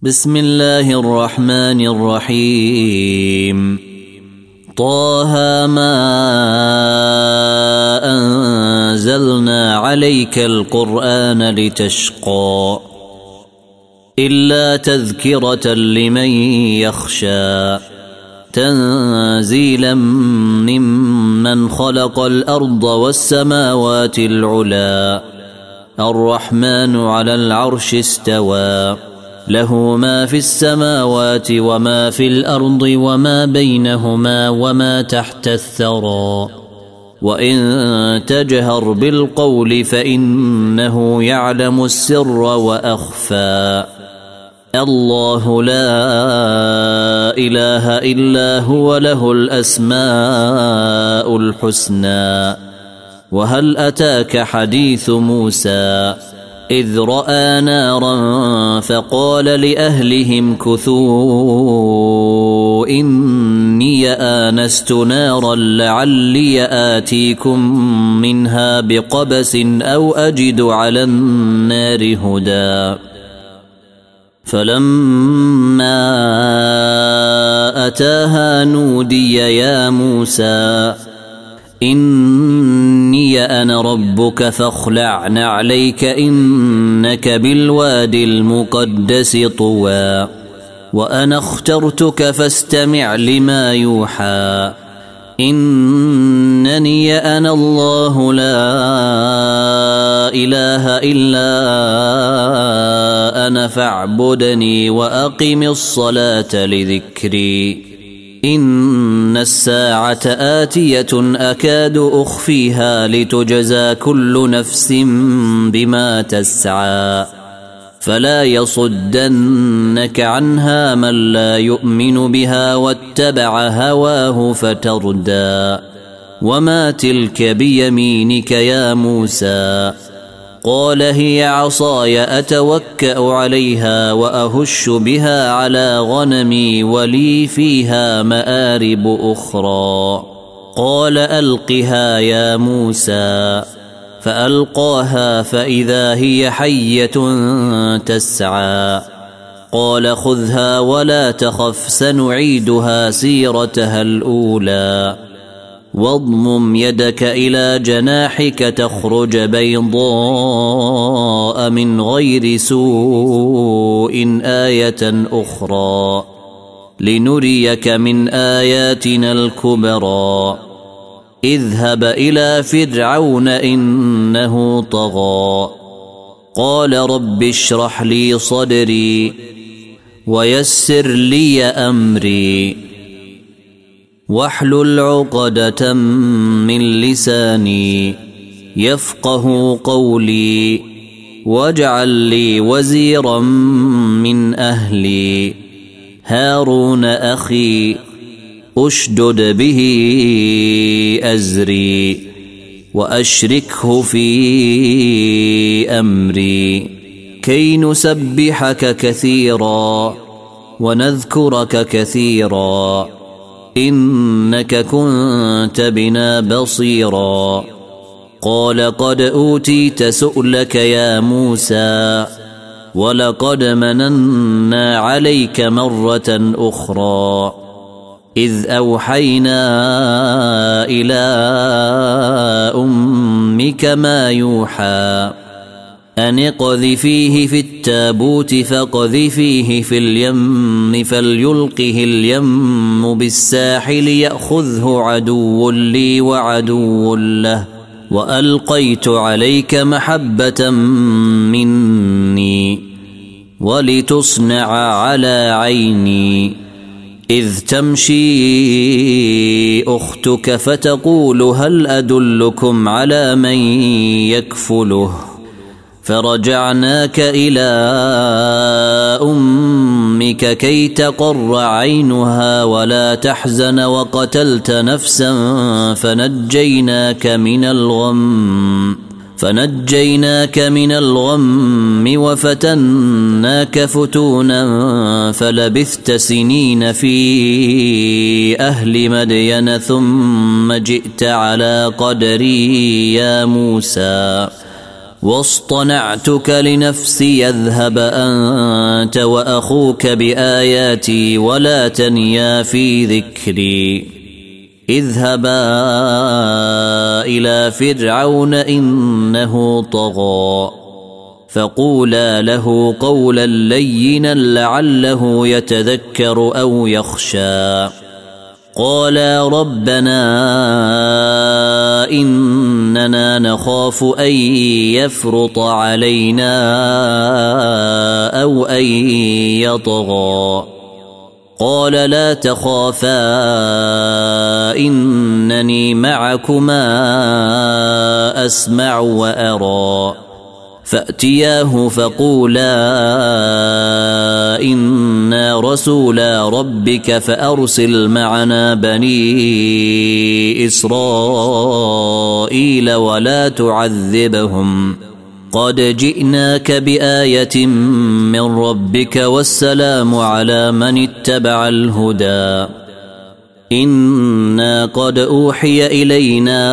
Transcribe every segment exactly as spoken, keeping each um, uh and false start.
بسم الله الرحمن الرحيم. طه ما أنزلنا عليك القرآن لتشقى إلا تذكرة لمن يخشى تنزيلا ممن خلق الأرض والسماوات العلى الرحمن على العرش استوى له ما في السماوات وما في الأرض وما بينهما وما تحت الثرى وإن تجهر بالقول فإنه يعلم السر وأخفى الله لا إله إلا هو له الأسماء الحسنى. وهل أتاك حديث موسى إذ رأى نارا فقال لأهلهم كثوا إني آنست نارا لعلي آتيكم منها بقبس أو أجد على النار هدى. فلما أتاها نودي يا موسى إني أنا ربك فاخلع نعليك إنك بالوادي المقدس طوى وأنا اخترتك فاستمع لما يوحى إنني أنا الله لا إله إلا أنا فاعبدني وأقم الصلاة لذكري إن الساعة آتية أكاد أخفيها لتجزى كل نفس بما تسعى فلا يصدنك عنها من لا يؤمن بها واتبع هواه فتردى. وما تلك بيمينك يا موسى قال هي عصاي أتوكأ عليها وأهش بها على غنمي ولي فيها مآرب أخرى. قال ألقها يا موسى فألقاها فإذا هي حية تسعى قال خذها ولا تخف سنعيدها سيرتها الأولى واضمم يدك إلى جناحك تخرج بيضاء من غير سوء آية أخرى لنريك من آياتنا الكبرى. اذهب إلى فرعون إنه طغى قال رب اشرح لي صدري ويسر لي أمري واحلل عقدة من لساني يفقه قولي واجعل لي وزيرا من أهلي هارون أخي أشدد به أزري وأشركه في أمري كي نسبحك كثيرا ونذكرك كثيرا إنك كنت بنا بصيرا. قال قد أوتيت سؤلك يا موسى ولقد مننا عليك مرة أخرى إذ أوحينا إلى أمك ما يوحى أن اقذفيه في التابوت فاقذفيه في اليم فليلقه اليم بالساحل يأخذه عدو لي وعدو له وألقيت عليك محبة مني ولتصنع على عيني إذ تمشي أختك فتقول هل أدلكم على من يكفله فرجعناك إلى أمك كي تقر عينها ولا تحزن وقتلت نفسا فنجيناك من الغم فنجيناك من الغم وفتناك فتونا فلبثت سنين في أهل مدين ثم جئت على قدري يا موسى واصطنعتك لنفسي اذهب أنت وأخوك بآياتي ولا تنيا في ذكري اذهبا إلى فرعون إنه طغى فقولا له قولا لينا لعله يتذكر أو يخشى قالا ربنا إننا نخاف أن يفرط علينا أو أن يطغى قال لا تخافا إنني معكما أسمع وأرى فأتياه فقولا إنا رسولا ربك فأرسل معنا بني إسرائيل ولا تعذبهم قد جئناك بآية من ربك والسلام على من اتبع الهدى إنا قد أوحي إلينا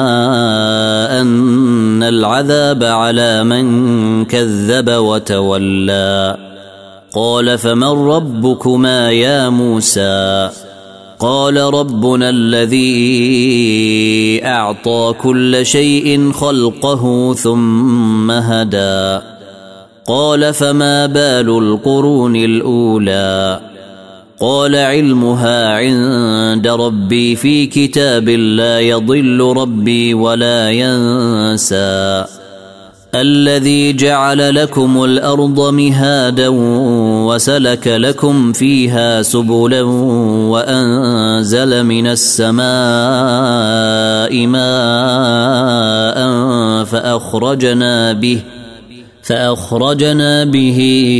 أن العذاب على من كذب وتولى قال فمن ربكما يا موسى قال ربنا الذي أعطى كل شيء خلقه ثم هدى قال فما بال القرون الأولى قال علمها عند ربي في كتاب لا يضل ربي ولا ينسى الذي جعل لكم الأرض مهادا وسلك لكم فيها سبلا وأنزل من السماء ماء فأخرجنا به فأخرجنا به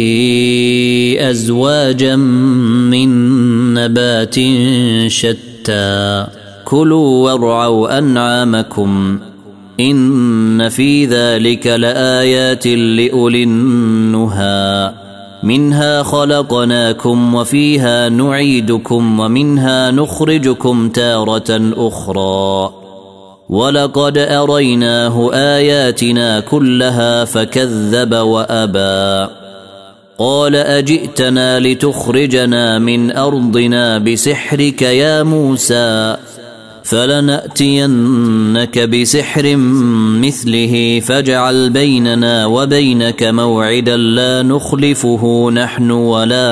أزواجا من نبات شتى كلوا وارعوا أنعامكم إن في ذلك لآيات لأولي النهى منها خلقناكم وفيها نعيدكم ومنها نخرجكم تارة أخرى ولقد أريناه آياتنا كلها فكذب وأبى قال أجئتنا لتخرجنا من أرضنا بسحرك يا موسى فلنأتينك بسحر مثله فاجعل بيننا وبينك موعدا لا نخلفه نحن ولا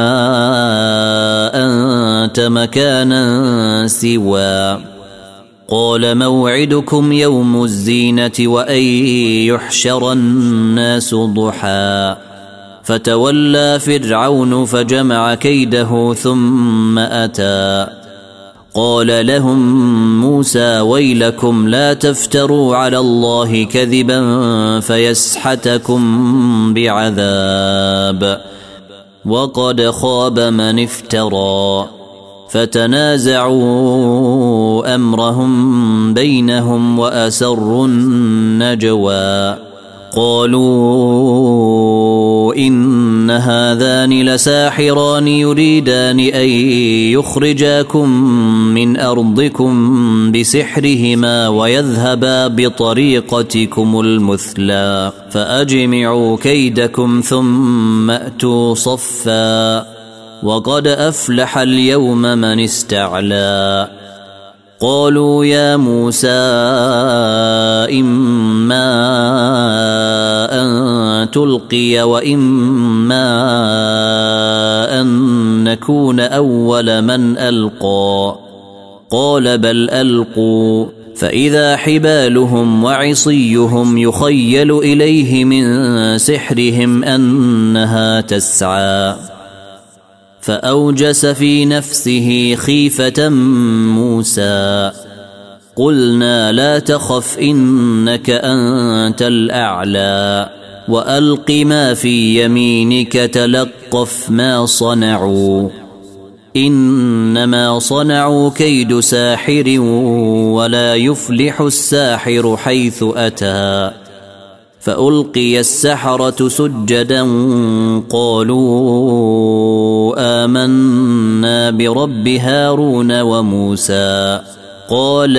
أنت مكانا سوى قال موعدكم يوم الزينة وأن يحشر الناس ضحى فتولى فرعون فجمع كيده ثم أتى قال لهم موسى ويلكم لا تفتروا على الله كذبا فيسحتكم بعذاب وقد خاب من افترى فتنازعوا أمرهم بينهم وأسروا النجوى قالوا إن هذان لساحران يريدان أن يخرجاكم من أرضكم بسحرهما ويذهبا بطريقتكم المثلى فأجمعوا كيدكم ثم أتوا صفا وقد أفلح اليوم من استعلى قالوا يا موسى إما أن تلقي وإما أن نكون أول من ألقى قال بل ألقوا فإذا حبالهم وعصيهم يخيل إليه من سحرهم أنها تسعى فأوجس في نفسه خيفة موسى قلنا لا تخف إنك أنت الأعلى وألق ما في يمينك تلقف ما صنعوا إنما صنعوا كيد ساحر ولا يفلح الساحر حيث أتى فألقي السحرة سجدا قالوا آمنا برب هارون وموسى قال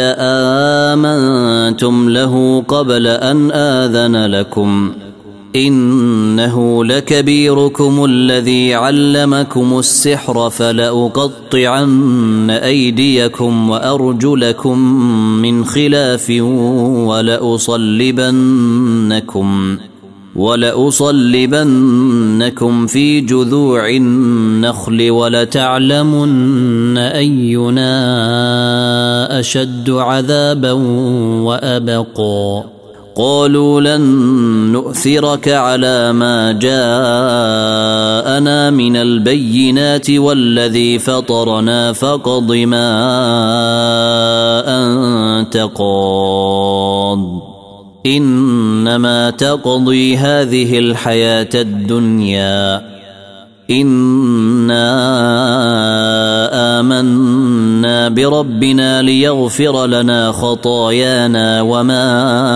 آمنتم له قبل أن آذن لكم إنه لكبيركم الذي علمكم السحر فلأقطعن أيديكم وأرجلكم من خلاف ولأصلبنكم ولأصلبنكم في جذوع النخل ولتعلمن أينا أشد عذابا وأبقى قالوا لن نؤثرك على ما جاءنا من البينات والذي فطرنا فاقض ما أنت قاض إنما تقضي هذه الحياة الدنيا إنا آمنا بربنا ليغفر لنا خطايانا وما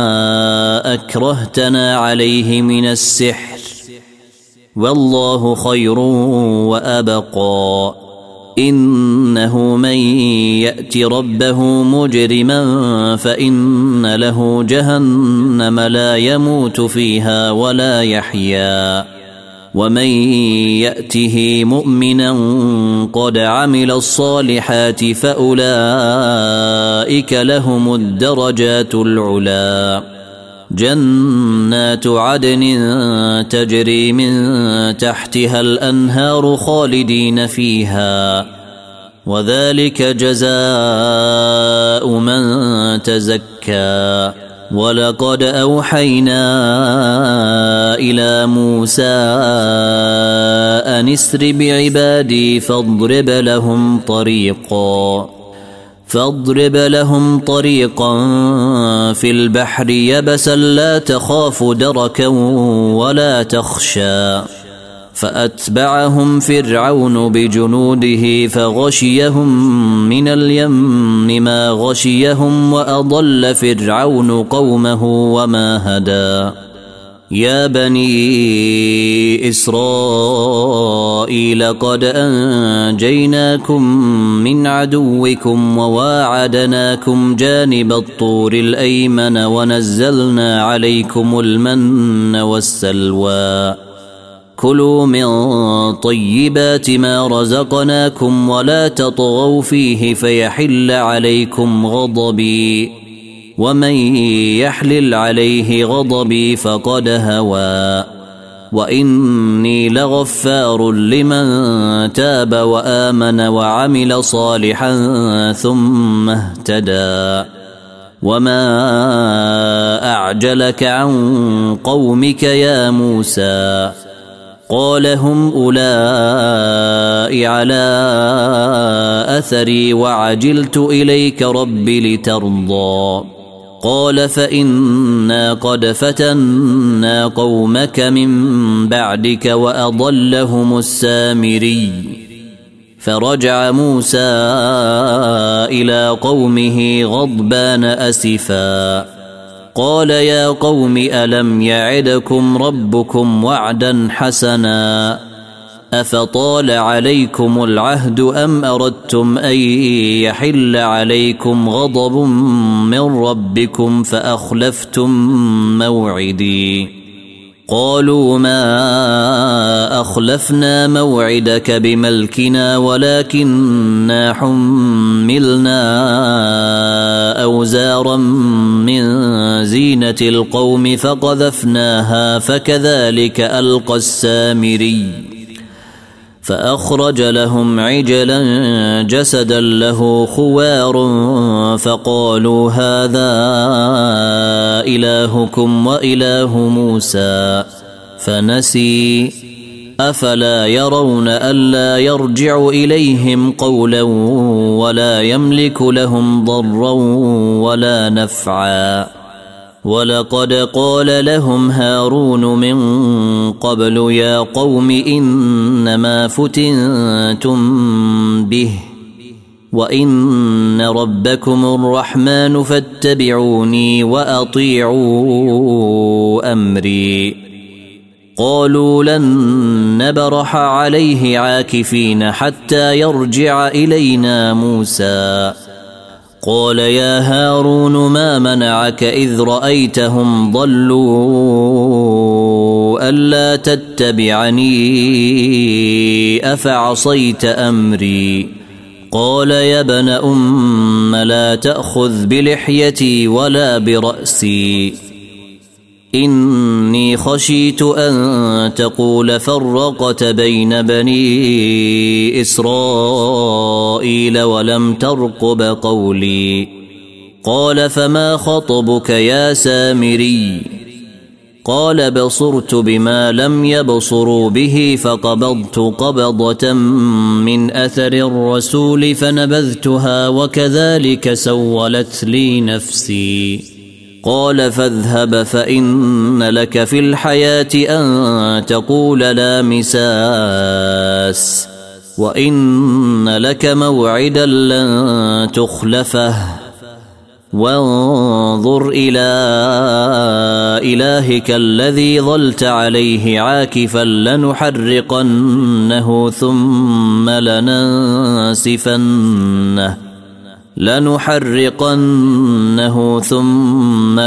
أكرهتنا عليه من السحر والله خير وأبقى إنه من يأت ربه مجرما فإن له جهنم لا يموت فيها ولا يحيا ومن يأته مؤمنا قد عمل الصالحات فأولئك لهم الدرجات العلا جنات عدن تجري من تحتها الأنهار خالدين فيها وذلك جزاء من تزكى ولقد أوحينا إلى موسى أن اسر بعبادي فاضرب لهم طريقا فاضرب لهم طريقا في البحر يبسا لا تخاف دركا ولا تخشى فأتبعهم فرعون بجنوده فغشيهم من اليم ما غشيهم وأضل فرعون قومه وما هدى يا بني إسرائيل قد أنجيناكم من عدوكم وواعدناكم جانب الطور الأيمن ونزلنا عليكم المن والسلوى كلوا من طيبات ما رزقناكم ولا تطغوا فيه فيحل عليكم غضبي ومن يحلل عليه غضبي فقد هوى وإني لغفار لمن تاب وآمن وعمل صالحا ثم اهتدى وما أعجلك عن قومك يا موسى قال هم أولئك على أثري وعجلت إليك رب لترضى قال فإنا قد فتنا قومك من بعدك وأضلهم السامري فرجع موسى إلى قومه غضبان أسفا قال يا قوم ألم يعدكم ربكم وعدا حسنا أفطال عليكم العهد أم أردتم أن يحل عليكم غضب من ربكم فأخلفتم موعدي قالوا ما أخلفنا موعدك بملكنا ولكننا حملنا أوزارا من زينة القوم فقذفناها فكذلك ألقى السامري فأخرج لهم عجلا جسدا له خوار فقالوا هذا إلهكم وإله موسى فنسي أفلا يرون ألا يرجع إليهم قولا ولا يملك لهم ضرا ولا نفعا ولقد قال لهم هارون من قبل يا قوم إنما فتنتم به وإن ربكم الرحمن فاتبعوني وأطيعوا أمري قالوا لن نبرح عليه عاكفين حتى يرجع إلينا موسى قال يا هارون ما منعك إذ رأيتهم ضلوا ألا تتبعني أفعصيت أمري قال يا ابن أم لا تأخذ بلحيتي ولا برأسي إني خشيت أن تقول فرقت بين بني إسرائيل ولم ترقب قولي قال فما خطبك يا سامري قال بصرت بما لم يبصروا به فقبضت قبضة من أثر الرسول فنبذتها وكذلك سولت لي نفسي قال فاذهب فإن لك في الحياة أن تقول لا مساس وإن لك موعدا لن تخلفه وانظر إلى إلهك الذي ظلت عليه عاكفا لنحرقنه ثم لننسفنه لنحرقنه ثم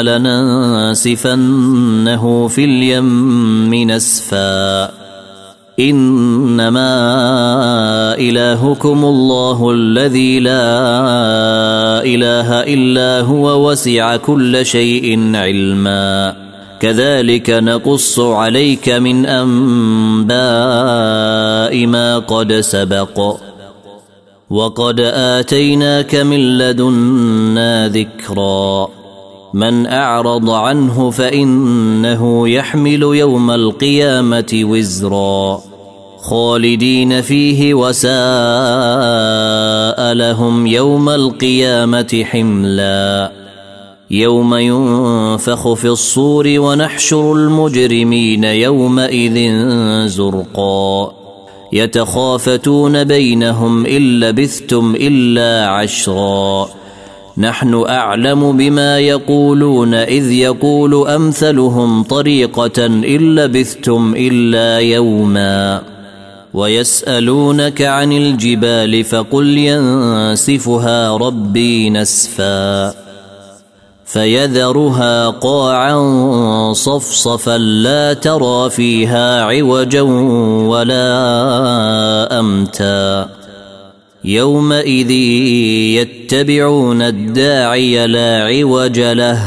لننسفنه في اليم نسفا إنما إلهكم الله الذي لا إله إلا هو وسع كل شيء علما كذلك نقص عليك من أنباء ما قد سبق وقد آتيناك من لدنا ذكرا من أعرض عنه فإنه يحمل يوم القيامة وزرا خالدين فيه وساء لهم يوم القيامة حملا يوم ينفخ في الصور ونحشر المجرمين يومئذ زرقا يتخافتون بينهم إن لبثتم إلا عشرا نحن أعلم بما يقولون إذ يقول أمثلهم طريقة إن لبثتم إلا يوما ويسألونك عن الجبال فقل ينسفها ربي نسفا فيذرها قاعا صفصفا لا ترى فيها عوجا ولا أمتا يومئذ يتبعون الداعي لا عوج له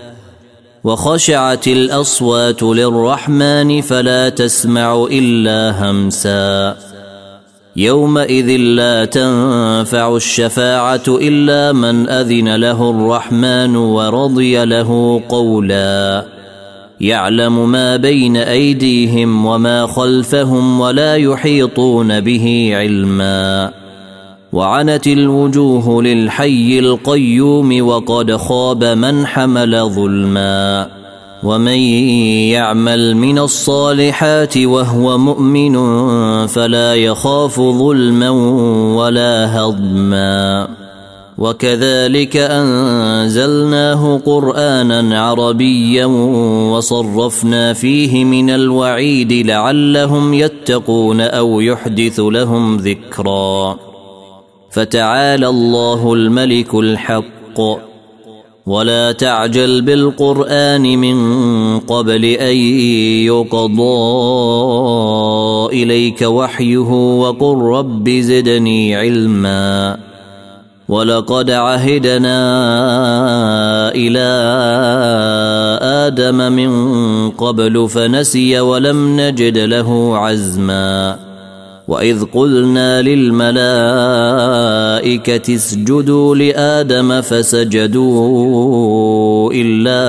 وخشعت الأصوات للرحمن فلا تسمع إلا همسا يومئذ لا تنفع الشفاعة إلا من أذن له الرحمن ورضي له قولا يعلم ما بين أيديهم وما خلفهم ولا يحيطون به علما وعنت الوجوه للحي القيوم وقد خاب من حمل ظلما ومن يعمل من الصالحات وهو مؤمن فلا يخاف ظلما ولا هضما وكذلك أنزلناه قرآنا عربيا وصرفنا فيه من الوعيد لعلهم يتقون أو يحدث لهم ذكرا فتعالى الله الملك الحق ولا تعجل بالقرآن من قبل أن يقضى إليك وحيه وقل رب زدني علما ولقد عهدنا إلى آدم من قبل فنسي ولم نجد له عزما وإذ قلنا للملائكة اسجدوا لآدم فسجدوا إلا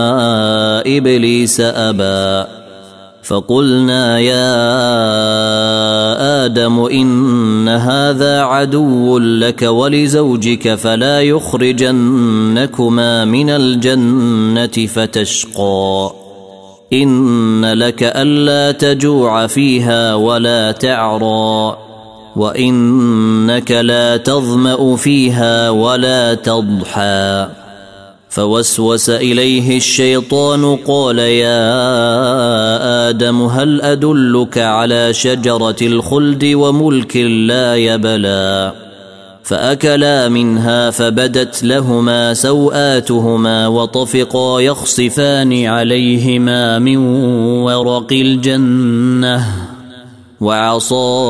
إبليس أبى فقلنا يا آدم إن هذا عدو لك ولزوجك فلا يخرجنكما من الجنة فتشقى إن لك ألا تجوع فيها ولا تعرى وإنك لا تظمأ فيها ولا تضحى فوسوس إليه الشيطان قال يا آدم هل أدلك على شجرة الخلد وملك لا يبلى فأكلا منها فبدت لهما سوآتهما وطفقا يخصفان عليهما من ورق الجنة وعصى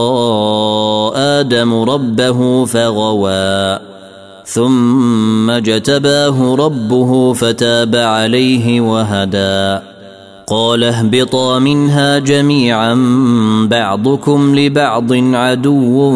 آدم ربه فغوى ثم اجتباه ربه فتاب عليه وهدى قال اهبطا منها جميعا بعضكم لبعض عدو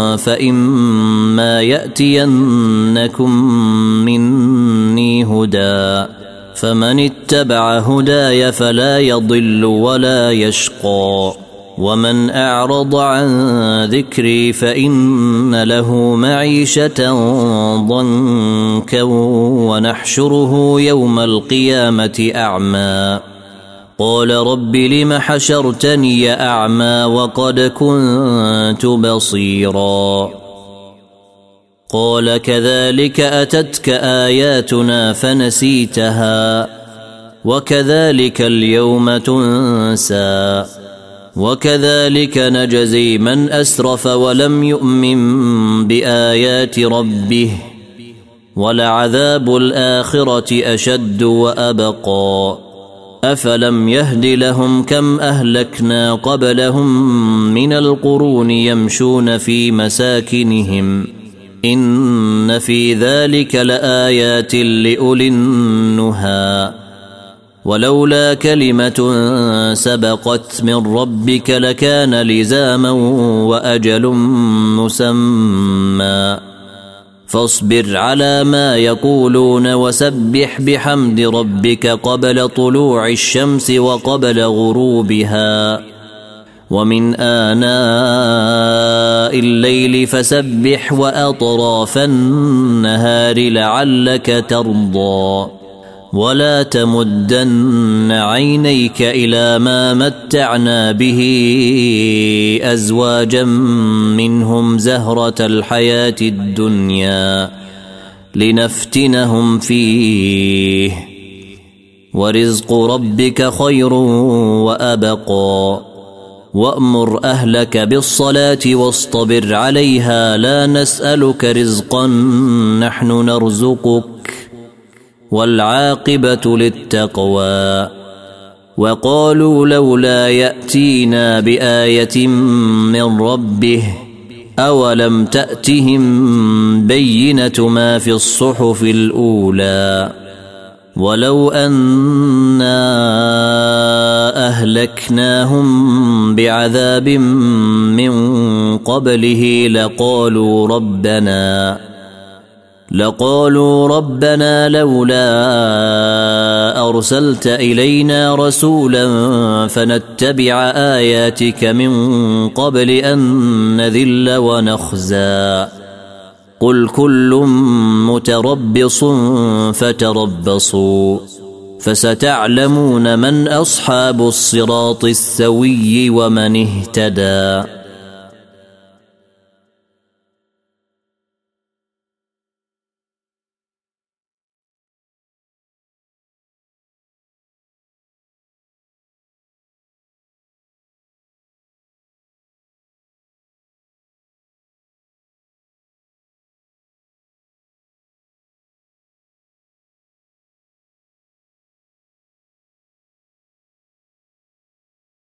فإما يأتينكم مني هدى فمن اتبع هداي فلا يضل ولا يشقى ومن أعرض عن ذكري فإن له معيشة ضنكا ونحشره يوم القيامة أعمى قال رب لم حشرتني أعمى وقد كنت بصيرا قال كذلك أتتك آياتنا فنسيتها وكذلك اليوم تنسى وكذلك نجزي من أسرف ولم يؤمن بآيات ربه ولعذاب الآخرة أشد وأبقى أفلم يهد لهم كم أهلكنا قبلهم من القرون يمشون في مساكنهم إن في ذلك لآيات لأولي النهى ولولا كلمة سبقت من ربك لكان لزاما وأجل مسمى فاصبر على ما يقولون وسبح بحمد ربك قبل طلوع الشمس وقبل غروبها ومن آناء الليل فسبح وأطراف النهار لعلك ترضى ولا تمدن عينيك إلى ما متعنا به أزواجا منهم زهرة الحياة الدنيا لنفتنهم فيه ورزق ربك خير وأبقى وأمر أهلك بالصلاة واصطبر عليها لا نسألك رزقا نحن نرزقك والعاقبة للتقوى وقالوا لولا يأتينا بآية من ربه أولم تأتهم بينة ما في الصحف الأولى ولو أنا أهلكناهم بعذاب من قبله لقالوا ربنا لقالوا ربنا لولا أرسلت إلينا رسولا فنتبع آياتك من قبل أن نذل ونخزى قل كل متربص فتربصوا فستعلمون من أصحاب الصراط السوي ومن اهتدى.